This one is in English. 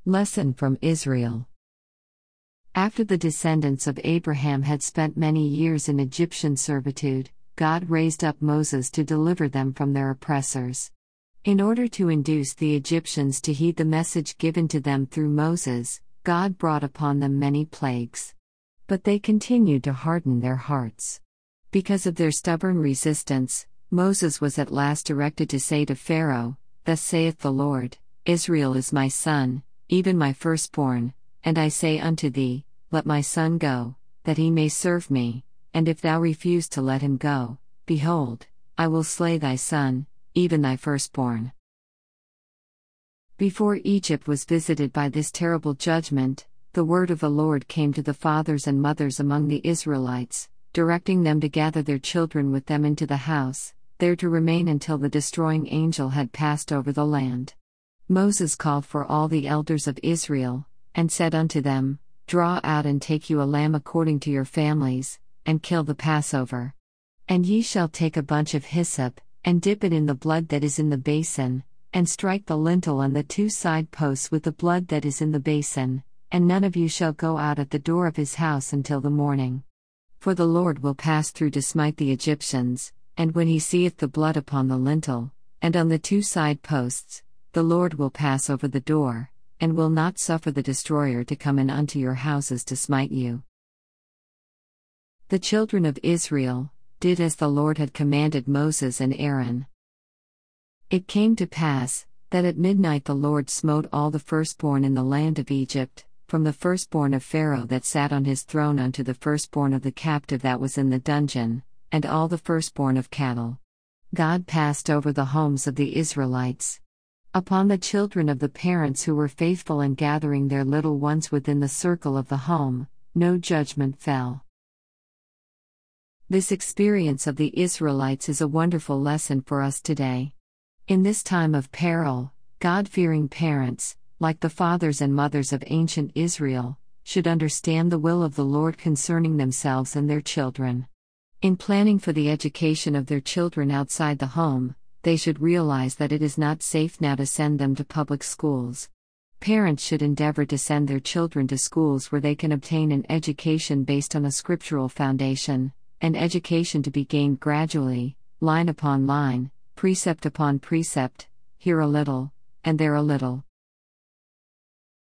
Lesson from Israel. After the descendants of Abraham had spent many years in Egyptian servitude, God raised up Moses to deliver them from their oppressors. In order to induce the Egyptians to heed the message given to them through Moses, God brought upon them many plagues. But they continued to harden their hearts. Because of their stubborn resistance, Moses was at last directed to say to Pharaoh, "Thus saith the Lord, Israel is my son, even my firstborn, and I say unto thee, Let my son go, that he may serve me, and if thou refuse to let him go, behold, I will slay thy son, even thy firstborn." Before Egypt was visited by this terrible judgment, the word of the Lord came to the fathers and mothers among the Israelites, directing them to gather their children with them into the house, there to remain until the destroying angel had passed over the land. Moses called for all the elders of Israel, and said unto them, "Draw out and take you a lamb according to your families, and kill the Passover. And ye shall take a bunch of hyssop, and dip it in the blood that is in the basin, and strike the lintel and the two side posts with the blood that is in the basin, and none of you shall go out at the door of his house until the morning. For the Lord will pass through to smite the Egyptians, and when he seeth the blood upon the lintel, and on the two side posts, the Lord will pass over the door, and will not suffer the destroyer to come in unto your houses to smite you." The children of Israel did as the Lord had commanded Moses and Aaron. It came to pass, that at midnight the Lord smote all the firstborn in the land of Egypt, from the firstborn of Pharaoh that sat on his throne unto the firstborn of the captive that was in the dungeon, and all the firstborn of cattle. God passed over the homes of the Israelites. Upon the children of the parents who were faithful in gathering their little ones within the circle of the home, no judgment fell. This experience of the Israelites is a wonderful lesson for us today. In this time of peril, God-fearing parents, like the fathers and mothers of ancient Israel, should understand the will of the Lord concerning themselves and their children. In planning for the education of their children outside the home, they should realize that it is not safe now to send them to public schools. Parents should endeavor to send their children to schools where they can obtain an education based on a scriptural foundation, an education to be gained gradually, line upon line, precept upon precept, here a little, and there a little.